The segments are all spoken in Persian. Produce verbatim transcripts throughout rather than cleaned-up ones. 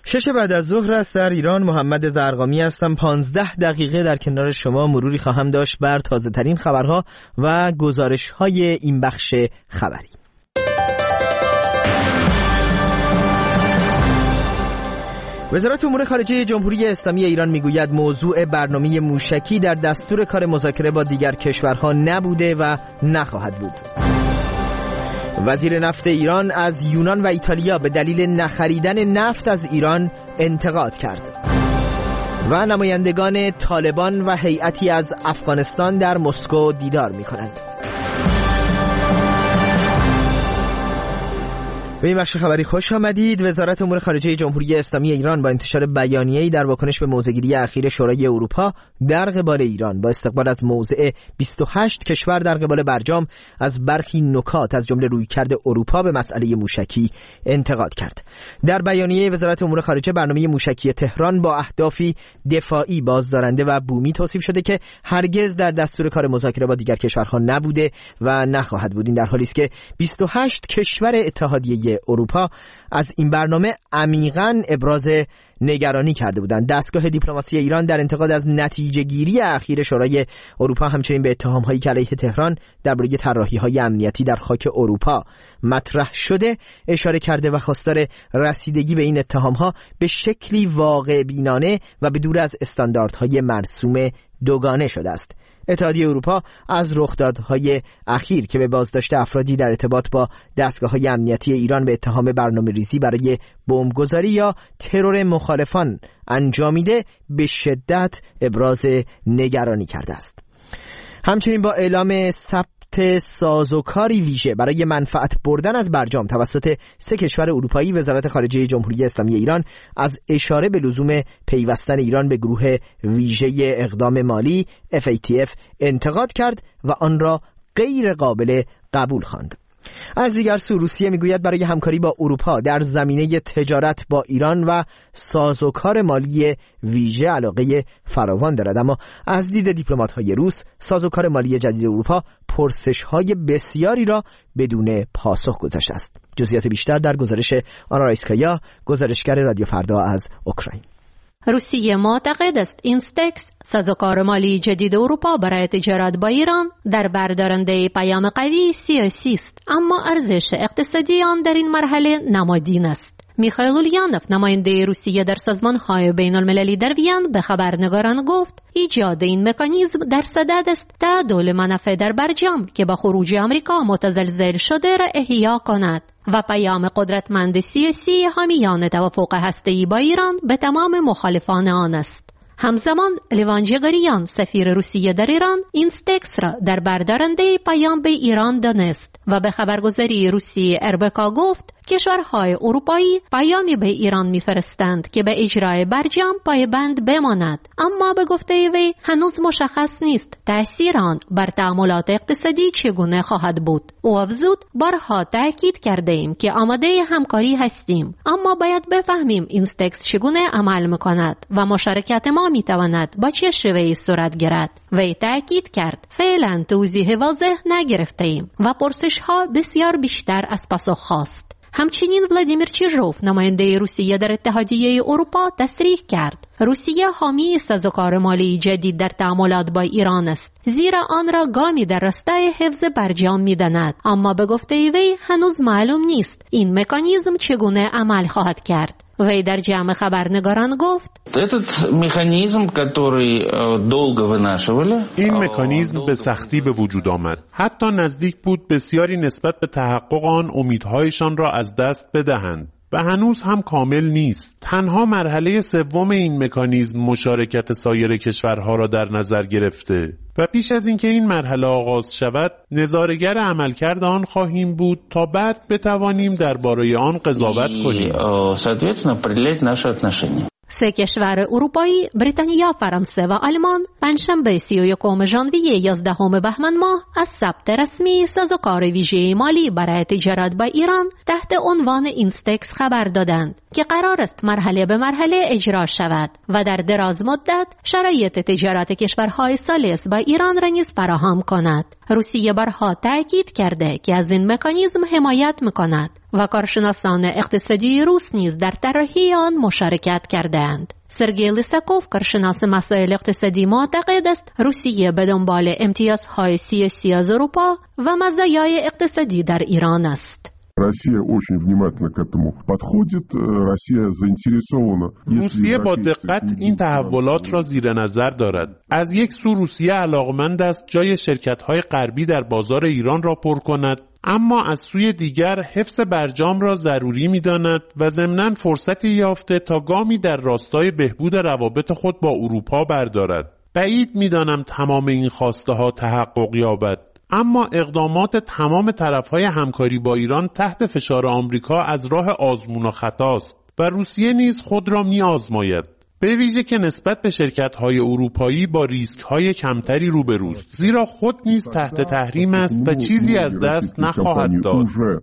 شش بعد از ظهر است در ایران. محمد زرقامی هستم. پانزده دقیقه در کنار شما مروری خواهم داشت بر تازه ترین خبرها و گزارش های این بخش خبری. وزارت امور خارجه جمهوری اسلامی ایران میگوید موضوع برنامه موشکی در دستور کار مذاکره با دیگر کشورها نبوده و نخواهد بود. وزیر نفت ایران از یونان و ایتالیا به دلیل نخریدن نفت از ایران انتقاد کرد. و نمایندگان طالبان و هیئتی از افغانستان در مسکو دیدار می‌کنند. به این بخش خبری خوش آمدید. وزارت امور خارجه جمهوری اسلامی ایران با انتشار بیانیه‌ای در واکنش به موضع‌گیری اخیر شورای اروپا در قبال ایران با استقبال از موضع بیست و هشت کشور در قبال برجام از برخی نکات از جمله رویکرد اروپا به مسئله موشکی انتقاد کرد. در بیانیه وزارت امور خارجه برنامه موشکی تهران با اهدافی دفاعی، بازدارنده و بومی توصیف شده که هرگز در دستور کار مذاکره با دیگر کشورها نبوده و نخواهد بود. این در حالی است که بیست و هشت کشور اتحادیه اروپا از این برنامه عمیقاً ابراز نگرانی کرده بودند. دستگاه دیپلماسی ایران در انتقاد از نتیجه گیری اخیر شورای اروپا همچنین به اتهام‌هایی که علیه تهران درباره طراحی‌های امنیتی در خاک اروپا مطرح شده اشاره کرده و خواستار رسیدگی به این اتهام‌ها به شکلی واقع بینانه و به دور از استانداردهای مرسوم دوگانه شده است. اتحادیه اروپا از رخدادهای اخیر که به بازداشت افرادی در ارتباط با دستگاه‌های امنیتی ایران به اتهام برنامه‌ریزی برای بمبگذاری یا ترور مخالفان انجامیده به شدت ابراز نگرانی کرده است. همچنین با اعلام ثبت سازوکاری ویژه برای منفعت بردن از برجام توسط سه کشور اروپایی، وزارت خارجه جمهوری اسلامی ایران از اشاره به لزوم پیوستن ایران به گروه ویژه اقدام مالی اف ای تی اف انتقاد کرد و آن را غیر قابل قبول خواند. از دیگر سو روسیه میگوید برای همکاری با اروپا در زمینه تجارت با ایران و سازوکار مالی ویژه علاقه فراوان دارد، اما از دید دیپلمات‌های روس سازوکار مالی جدید اروپا پرسش‌های بسیاری را بدون پاسخ گذاشته است. جزئیات بیشتر در گزارش آنا رایسکایا، گزارشگر رادیو فردا از اوکراین. روسیه معتقد است اینستکس سازوکار مالی جدید اروپا برای تجارت با ایران در بردارنده پیام قوی سیاسی است، اما ارزش اقتصادی آن در این مرحله نمادین است. میخائیل اولیانوف نماینده روسیه در سازمان‌های بین‌المللی در وین به خبرنگاران گفت ایجاد این مکانیزم در صدد است تعادل منافع در برجام که با خروج آمریکا متزلزل شده را احیا کند و پیام قدرتمند سیاسی حامیان توافق هسته‌ای با ایران به تمام مخالفان آن است. همزمان لیوان جگریان سفیر روسیه در ایران اینستکس را در بردارنده پیام به ایران دانست و به خبرگزاری روسی اربکا گفت کشورهای اروپایی پیامی به ایران می‌فرستند که به اجرای برجام پایبند بماند، اما به گفته وی هنوز مشخص نیست تأثیر آن بر تعاملات اقتصادی چگونه خواهد بود. او افزود بارها تأکید کرده ایم که آماده همکاری هستیم، اما باید بفهمیم اینستکس چگونه عمل می‌کند و مشارکت ما می‌تواند با چه شیوهی صورت گیرد. وی تأکید کرد فعلا توضیح واضح نگرفته ایم و پرسش‌ها بسیار بیشتر از پاسخ خواست. همچنین ولادیمیر چیژوف نماینده روسیه در اتحادیه اروپا تصریح کرد روسیه حامی سازوکار مالی جدید در تعاملات با ایران است، زیرا آن را گامی در راستای حفظ برجام می‌داند، اما به گفته وی هنوز معلوم نیست این مکانیزم چگونه عمل خواهد کرد. وی در جمع خبرنگاران گفت Этот механизм, который долго вынашивали. این مکانیزم به سختی به وجود آمد. حتی نزدیک بود بسیاری نسبت به تحقق آن امیدهایشان را از دست بدهند و هنوز هم کامل نیست. تنها مرحله سوم این مکانیزم مشارکت سایر کشورها را در نظر گرفته و پیش از اینکه این مرحله آغاز شود نظاره‌گر عملکرد آن خواهیم بود تا بعد بتوانیم درباره آن قضاوت کنیم. سه کشور اروپایی بریتانیا، فرانسه و آلمان پنجشنبه سی و یکم ژانویه یازدهم بهمن ماه از ثبت رسمی سازوکار ویژه مالی برای تجارت با ایران تحت عنوان اینستکس خبر دادند که قرار است مرحله به مرحله اجرا شود و در دراز مدت شرایط تجارت کشورهای ثالث با ایران را نیز فراهم کند. روسیه بارها تاکید کرده که از این مکانیزم حمایت می‌کند و کارشناسان اقتصادی روس نیز در طراحی آن مشارکت کردند. سرگئی لیساکوف کارشناس مسائل اقتصادی معتقد است روسیه به دنبال امتیازهای سیاسی از اروپا و مزایای اقتصادی در ایران است. روسیه با دقت این تحولات را زیر نظر دارد. از یک سو روسیه علاقمند است جای شرکت‌های غربی در بازار ایران را پر کند، اما از سوی دیگر حفظ برجام را ضروری می‌داند و ضمناً فرصتی یافته تا گامی در راستای بهبود روابط خود با اروپا بردارد. بعید می‌دانم تمام این خواسته‌ها تحقق یابد، اما اقدامات تمام طرف‌های همکاری با ایران تحت فشار آمریکا از راه آزمون و خطاست و روسیه نیز خود را می‌آزماید، به ویژه که نسبت به شرکت‌های اروپایی با ریسک‌های کمتری روبروست، زیرا خود نیز تحت تحریم است و چیزی از دست نخواهد داد.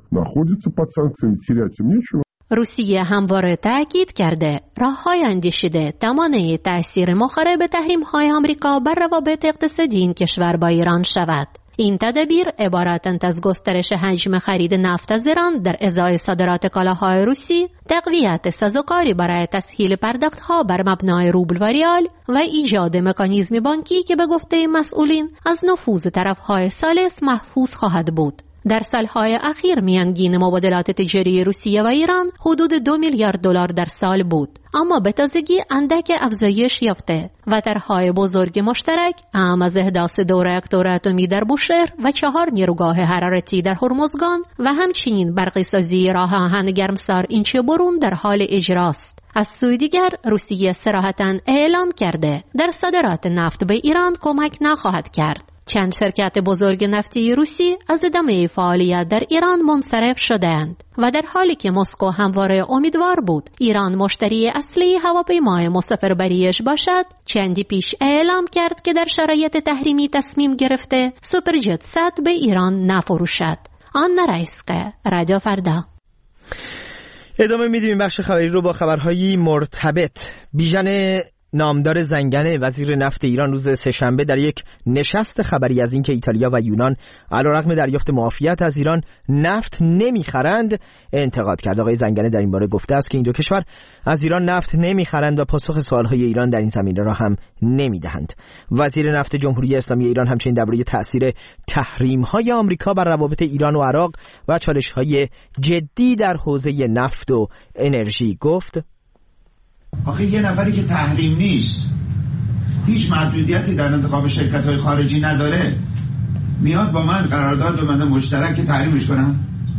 روسیه همواره تأکید کرده راه‌های اندیشیده توانایی تأثیر مخرب تحریم‌های آمریکا بر روابط اقتصادی این کشور با ایران شود. این تدابیر عبارتند از گسترش حجم خرید نفت از ایران در ازای صادرات کالاهای روسی، تقویت سازوکاری برای تسهیل پرداخت‌ها بر مبنای روبل و ریال و ایجاد مکانیزم بانکی که به گفته مسئولین از نفوذ طرف‌های ثالث محفوظ خواهد بود. در سالهای اخیر میانگین مبادلات تجاری روسیه و ایران حدود دو میلیارد دلار در سال بود، اما به تازگی اندک افزایش یافته و طرح‌های بزرگ مشترک اهم از احداث دو راکتور اتمی در بوشهر و چهار نیروگاه حرارتی در هرمزگان و همچنین برقی‌سازی راه آهن گرمسار اینچه برون در حال اجراست. از سوی دیگر روسیه صراحتاً اعلام کرده در صادرات نفت به ایران کمک نخواهد کرد. چند شرکت بزرگ نفتی روسی از ادامه فعالیت در ایران منصرف شدند و در حالی که مسکو همواره امیدوار بود ایران مشتری اصلی هواپیمای مسافربریش باشد، چندی پیش اعلام کرد که در شرایط تحریمی تصمیم گرفته سوپرجت صد به ایران نفروشد. آنا رایسکه، رادیو فردا. ادامه میدیم بخش خبری رو با خبرهای مرتبط. بیژن نامدار زنگنه وزیر نفت ایران روز سه‌شنبه در یک نشست خبری از اینکه ایتالیا و یونان علیرغم دریافت معافیت از ایران نفت نمیخرند انتقاد کرد. آقای زنگنه در این باره گفته است که این دو کشور از ایران نفت نمیخرند و پاسخ سوالهای ایران در این زمینه را هم نمیدهند. وزیر نفت جمهوری اسلامی ایران همچنین درباره تأثیر تحریم‌های آمریکا بر روابط ایران و عراق و چالش‌های جدی در حوزه نفت و انرژی گفت: آخه یه نفری که تحریم نیست، هیچ محدودیتی در انتخاب شرکت‌های خارجی نداره، میاد با من قرارداد ببنده مشترک که تحریمش کنم؟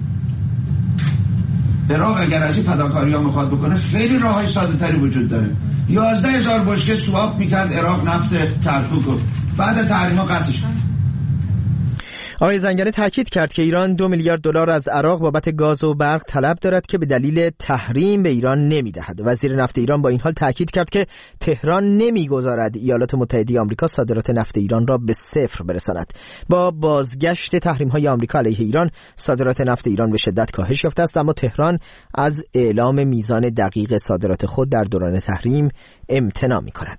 عراق اگر از این فداکاری‌ها میخواد بکنه خیلی راه‌های ساده‌تری وجود داره. یازده هزار بشکه سواب میکرد عراق نفت کرکوک، بعد تحریم‌ها قطعش کرد. آقای زنگنه تاکید کرد که ایران دو میلیارد دلار از عراق بابت گاز و برق طلب دارد که به دلیل تحریم به ایران نمیدهد. وزیر نفت ایران با این حال تاکید کرد که تهران نمیگذارد ایالات متحده آمریکا صادرات نفت ایران را به صفر برساند. با بازگشت تحریم‌های آمریکا علیه ایران، صادرات نفت ایران به شدت کاهش یافته است، اما تهران از اعلام میزان دقیق صادرات خود در دوران تحریم امتناع می‌کند.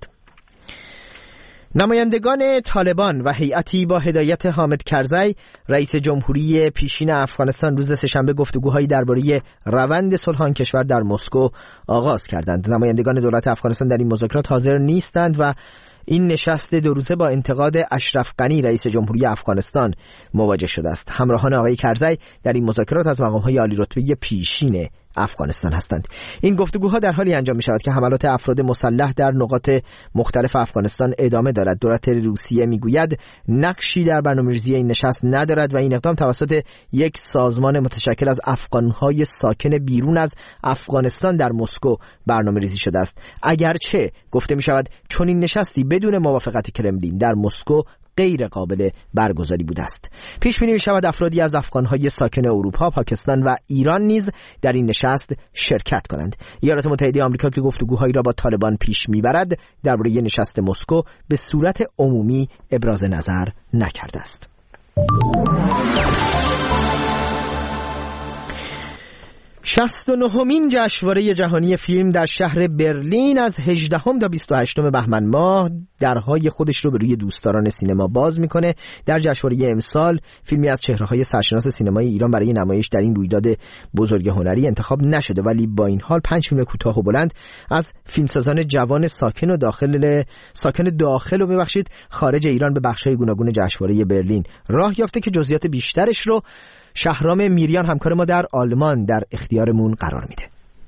نمایندگان طالبان و هیئتی با هدایت حامد کرزی رئیس جمهوری پیشین افغانستان روز سه‌شنبه گفتگوهایی درباره روند صلح آن کشور در مسکو آغاز کردند. نمایندگان دولت افغانستان در این مذاکرات حاضر نیستند و این نشست دو روزه با انتقاد اشرف غنی رئیس جمهوری افغانستان مواجه شده است. همراهان آقای کرزی در این مذاکرات از مقام‌های عالی رتبه پیشین افغانستان هستند. این گفتگوها در حالی انجام می شود که حملات افراد مسلح در نقاط مختلف افغانستان ادامه دارد. دولت روسیه می گوید نقشی در برنامه‌ریزی این نشست ندارد و این اقدام توسط یک سازمان متشکل از افغان‌های ساکن بیرون از افغانستان در مسکو برنامه‌ریزی شده است. اگرچه گفته می شود چون این نشستی بدون موافقت کرملین در مسکو غیر قابل برگزاری بوده است. پیش بینی می شود افرادی از افغان‌های ساکن اروپا، پاکستان و ایران نیز در این نشست شرکت کنند. ایالات متحده آمریکا که گفتگوهایی را با طالبان پیش می‌برد درباره نشست مسکو به صورت عمومی ابراز نظر نکرده است. شصت و نهمین جشنواره جهانی فیلم در شهر برلین از هجدهم تا بیست و هشتم بهمن ماه درهای خودش رو به روی دوستداران سینما باز میکنه. در جشنواره امسال فیلمی از چهره‌های سرشناس سینمای ایران برای نمایش در این رویداد بزرگ هنری انتخاب نشده، ولی با این حال پنج فیلم کوتاه و بلند از فیلمسازان جوان ساکن و داخل ساکن داخل و ببخشید خارج ایران به بخش‌های گوناگون جشنواره برلین راه یافته که جزئیات بیشترش رو شهرام میریان همکار ما در آلمان در اختیارمون قرار میده.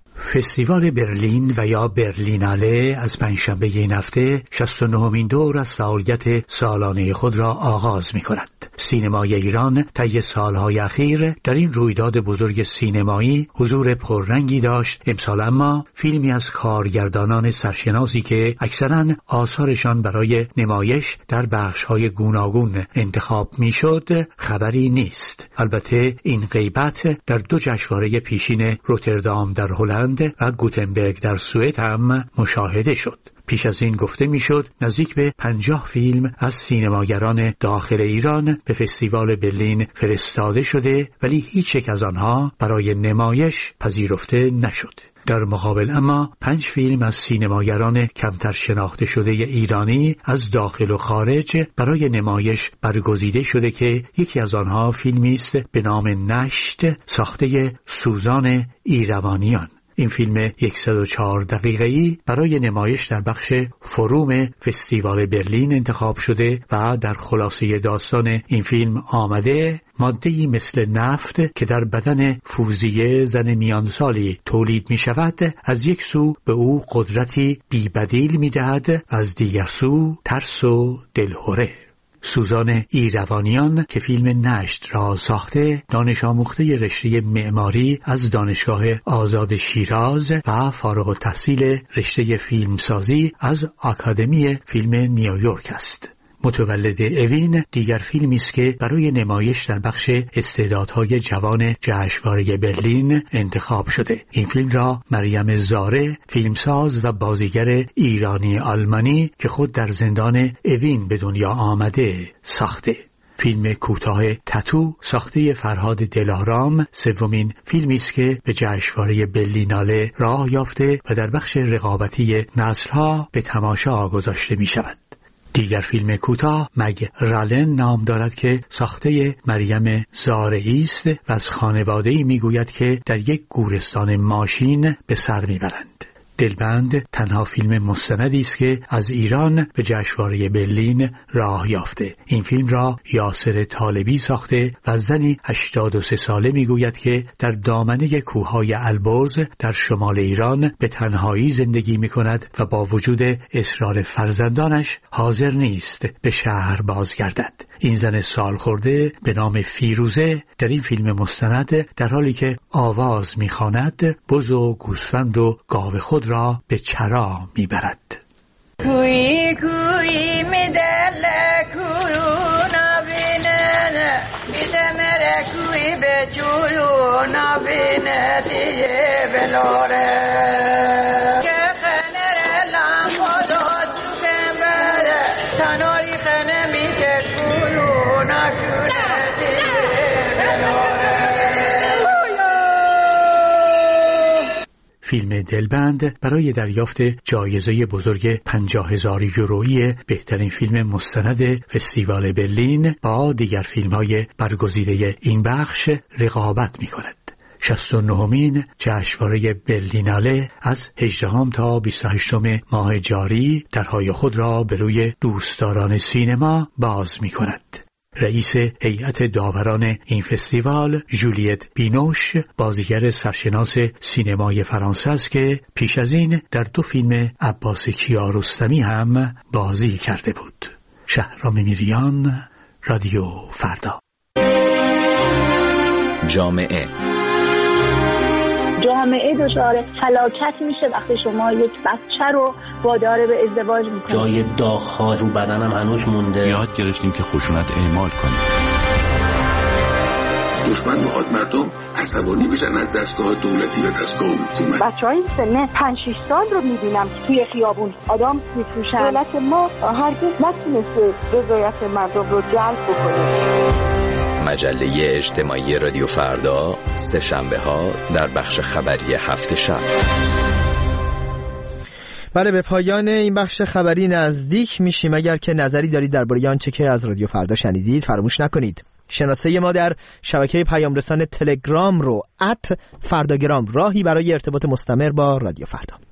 فستیوال برلین و یا برلیناله از پنجشنبه این هفته شصت و نهمین دور از فعالیت سالانه خود را آغاز می کند. سینمای ایران طی سالهای اخیر در این رویداد بزرگ سینمایی حضور پررنگی داشت. امسال اما فیلمی از کارگردانان سرشناسی که اکثراً آثارشان برای نمایش در بخش‌های گوناگون انتخاب می‌شد خبری نیست. البته این غیبت در دو جشنواره پیشین روتردام در هلند و گوتنبرگ در سوئد هم مشاهده شد. پیش از این گفته میشد نزدیک به پنجاه فیلم از سینماگران داخل ایران به فستیوال برلین فرستاده شده، ولی هیچ یک از آنها برای نمایش پذیرفته نشد. در مقابل اما پنج فیلم از سینماگران کمتر شناخته شده ایرانی از داخل و خارج برای نمایش برگزیده شده که یکی از آنها فیلمی است به نام نشت ساخته سوزان ایروانیان. این فیلم صد و چهار دقیقه‌ای برای نمایش در بخش فروم فستیوال برلین انتخاب شده و در خلاصه داستان این فیلم آمده ماده‌ای مثل نفت که در بدن فوزیه زن میانسالی تولید می شود از یک سو به او قدرتی بی‌بدیل می دهد و از دیگر سو ترس و دلهره. سوزان ایروانیان که فیلم نشت را ساخته دانش آموخته رشته معماری از دانشگاه آزاد شیراز و فارغ التحصیل رشته فیلمسازی از آکادمی فیلم نیویورک است. متولد اوین دیگر فیلمی است که برای نمایش در بخش استعدادهای جوان جشنواره برلین انتخاب شده. این فیلم را مریم زاره، فیلمساز و بازیگر ایرانی آلمانی که خود در زندان اوین به دنیا آمده ساخته. فیلم کوتاه تتو ساخته فرهاد دلارام سومین فیلمی است که به جشنواره برلیناله راه یافته و در بخش رقابتی نسل‌ها به تماشا گذاشته می شود. دیگر فیلم کوتاه مگ رالن نام دارد که ساخته مریم زارعی است و از خانواده‌ای میگوید که در یک گورستان ماشین به سر میبرند. دلبند تنها فیلم مستندی است که از ایران به جشنواره برلین راه یافته. این فیلم را یاسر طالبی ساخته و زنی هشتاد و سه ساله میگوید که در دامنه کوههای البرز در شمال ایران به تنهایی زندگی میکند و با وجود اصرار فرزندانش حاضر نیست به شهر بازگردد. این زن سالخورده به نام فیروزه در این فیلم مستند در حالی که آواز میخواند بز و گوسفند و گاو خود را به چرا میبرد. کوی کوی میدل کونا بینه میدمر کوی به چونا بینه دیه بلاره که خنر لام خدا چوکن بره تناری خنه میکه کونا کونه دیه بلاره. فیلم دلبند برای دریافت جایزه بزرگ پنجاه هزار یورویی بهترین فیلم مستند فستیوال برلین با دیگر فیلم‌های برگزیده این بخش رقابت می‌کند. شصت و نهمین جشنواره برلیناله از هجدهم تا بیست و هشتم ماه جاری درهای خود را به روی دوستداران سینما باز می‌کند. رئیس هیئت داوران این فستیوال جولیت بینوش بازیگر سرشناس سینمای فرانسه است که پیش از این در دو فیلم عباس کیارستمی هم بازی کرده بود. شهرام میریان، رادیو فردا. جامعه جامعه دچار فلاکت میشه وقتی شما یک بچه رو وادار به ازدواج میکنید. جای داغ‌ها رو بدنم هنوز مونده. یاد گرفتیم که خشونت اعمال کنیم. دشمن میخواد مردم عصبانی بشن از دستگاه دولتی و دستگاه حکومت. بچه‌های سن پنج شش سال رو میبینم توی خیابون آدم میفروشن. دولت ما هرگز نتونسته رضایت مردم رو جلب بکنه. مجله اجتماعی رادیو فردا، سه شنبه ها در بخش خبری هفت شب. بله، به پایان این بخش خبری نزدیک میشیم. اگر که نظری دارید درباره آنچه که از رادیو فردا شنیدید، فراموش نکنید شناسه ما در شبکه پیام رسان تلگرام رو ات فرداگرام، راهی برای ارتباط مستمر با رادیو فردا.